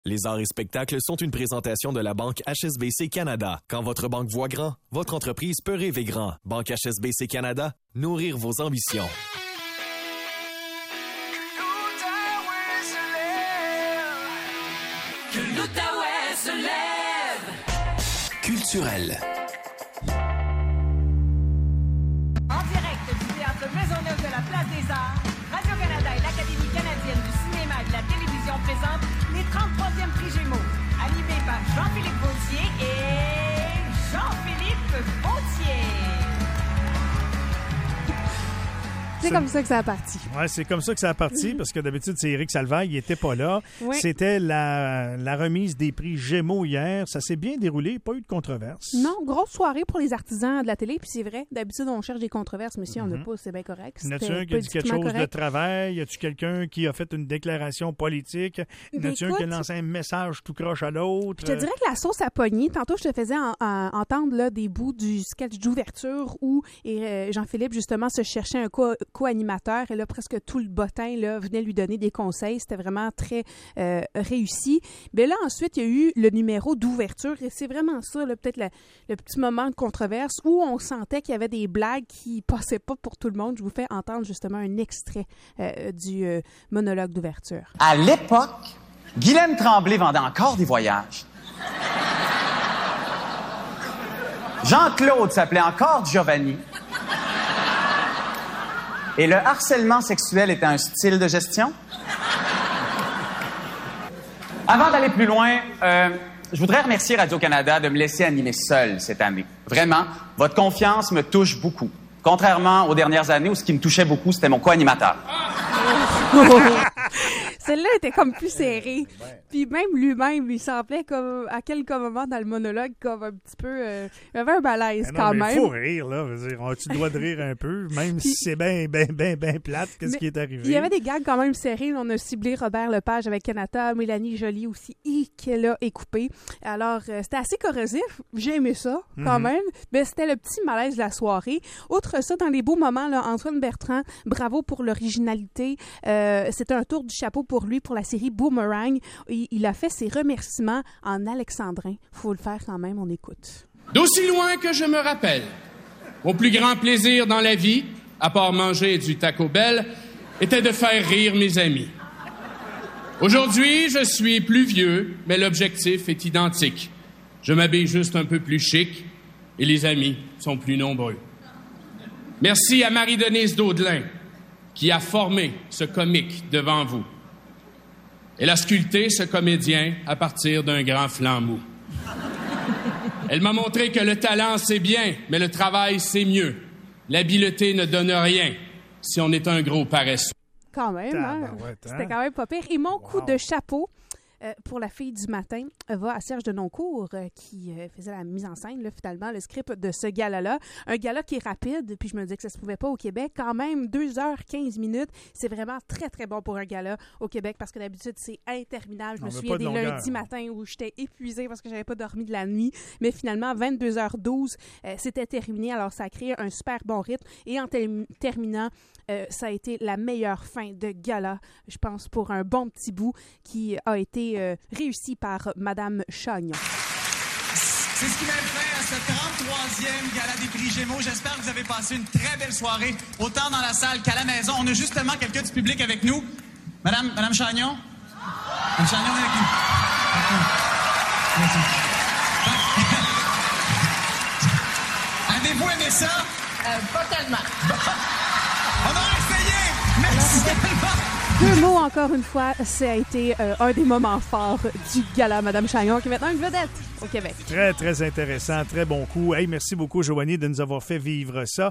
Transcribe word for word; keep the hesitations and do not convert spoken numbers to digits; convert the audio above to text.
Les arts et spectacles sont une présentation de la Banque H S B C Canada. Quand votre banque voit grand, votre entreprise peut rêver grand. Banque H S B C Canada, nourrir vos ambitions. Que l'Outaouais se lève. Culturel. En direct du Théâtre Maisonneuve de la Place des Arts, Radio-Canada et l'Académie canadienne du cinéma et de la télévision présentent les trente-troisième Prix Gémeaux, animés par Jean-Philippe Vautier et Jean-Philippe Vautier. C'est comme ça que ça a parti. Oui, c'est comme ça que ça a parti, parce que d'habitude, c'est Éric Salvaille, il n'était pas là. Oui. C'était la, la remise des prix Gémeaux hier. Ça s'est bien déroulé, pas eu de controverse. Non, grosse soirée pour les artisans de la télé, puis c'est vrai, d'habitude, on cherche des controverses, mais si on n'a Mm-hmm. pas, c'est bien correct. Y en a-tu C'était un qui a dit quelque chose politiquement de correct. travail? Y a-tu quelqu'un qui a fait une déclaration politique? Y en a-tu un Écoute, qui a lancé un message tout croche à l'autre? Je te dirais que la sauce a pogné. Tantôt, je te faisais en- en- entendre là, des bouts du sketch d'ouverture où et, euh, Jean-Philippe, justement, se cherchait un co- co-animateur. Et là, presque tout le bottin là, venait lui donner des conseils. C'était vraiment très euh, réussi. Mais là, ensuite, il y a eu le numéro d'ouverture. Et c'est vraiment ça, là, peut-être le, le petit moment de controverse où on sentait qu'il y avait des blagues qui passaient pas pour tout le monde. Je vous fais entendre justement un extrait euh, du euh, monologue d'ouverture. À l'époque, Guylaine Tremblay vendait encore des voyages. Jean-Claude s'appelait encore Giovanni. Et le harcèlement sexuel était un style de gestion. Avant d'aller plus loin, euh, je voudrais remercier Radio-Canada de me laisser animer seul cette année. Vraiment, votre confiance me touche beaucoup. Contrairement aux dernières années où ce qui me touchait beaucoup, c'était mon co-animateur. Celle-là était comme plus serrée. Puis même lui-même, il semblait comme à quelques moments dans le monologue comme un petit peu... Euh, il avait un malaise Ben non, quand mais même. il faut rire, là. Je veux dire, on a-tu le droit de rire un peu, même si c'est bien, bien, bien, bien plate, qu'est-ce Mais qui est arrivé? Il y avait des gags quand même serrés. On a ciblé Robert Lepage avec Kanata, Mélanie Joly aussi, et qu'elle a écoupé. Alors, euh, c'était assez corrosif. J'ai aimé ça, quand Mhm. même. Mais c'était le petit malaise de la soirée. Outre ça, dans les beaux moments, là, Antoine Bertrand, bravo pour l'originalité. Euh, c'était un tour du chapeau pour lui pour la série Boomerang. Il, il a fait ses remerciements en alexandrin. Faut le faire quand même, on écoute. D'aussi loin que je me rappelle, mon plus grand plaisir dans la vie, à part manger du Taco Bell, était de faire rire mes amis. Aujourd'hui, je suis plus vieux, mais l'objectif est identique. Je m'habille juste un peu plus chic et les amis sont plus nombreux. Merci à Marie-Denise Daudelin qui a formé ce comique devant vous. Elle a sculpté ce comédien à partir d'un grand flanc mou. Elle m'a montré que le talent, c'est bien, mais le travail, c'est mieux. L'habileté ne donne rien si on est un gros paresseux. Quand même, hein? Tabarouette, hein? C'était quand même pas pire. Et mon coup Wow. de chapeau euh, pour la fille du matin euh, va à Serge Denoncourt euh, qui euh, faisait la mise en scène, là, finalement, le script de ce gala-là. Un gala qui est rapide, puis je me disais que ça se pouvait pas au Québec. Quand même, deux heures quinze minutes, c'est vraiment très, très bon pour un gala au Québec parce que d'habitude, c'est interminable. Je On me veut souviens pas de des longueur. lundis matins où j'étais épuisée parce que j'avais pas dormi de la nuit. Mais finalement, vingt-deux heures douze, euh, c'était terminé. Alors, ça a créé un super bon rythme. Et en term- terminant, euh, ça a été la meilleure fin de gala, je pense, pour un bon petit bout qui a été euh, réussi par Madame Chagnon. C'est ce qui met fin à ce trente-troisième Gala des Prix Gémeaux. J'espère que vous avez passé une très belle soirée, autant dans la salle qu'à la maison. On a justement quelqu'un du public avec nous. Madame, Madame Chagnon? Madame Chagnon est avec nous. Merci. Avez-vous aimé ça? Euh, pas tellement. On a essayé! Merci tellement! Deux mots encore une fois, ça a été euh, un des moments forts du gala Madame Chagnon, qui est maintenant une vedette au Québec. Très, très intéressant. Très bon coup. Hey, merci beaucoup, Joanie, de nous avoir fait vivre ça.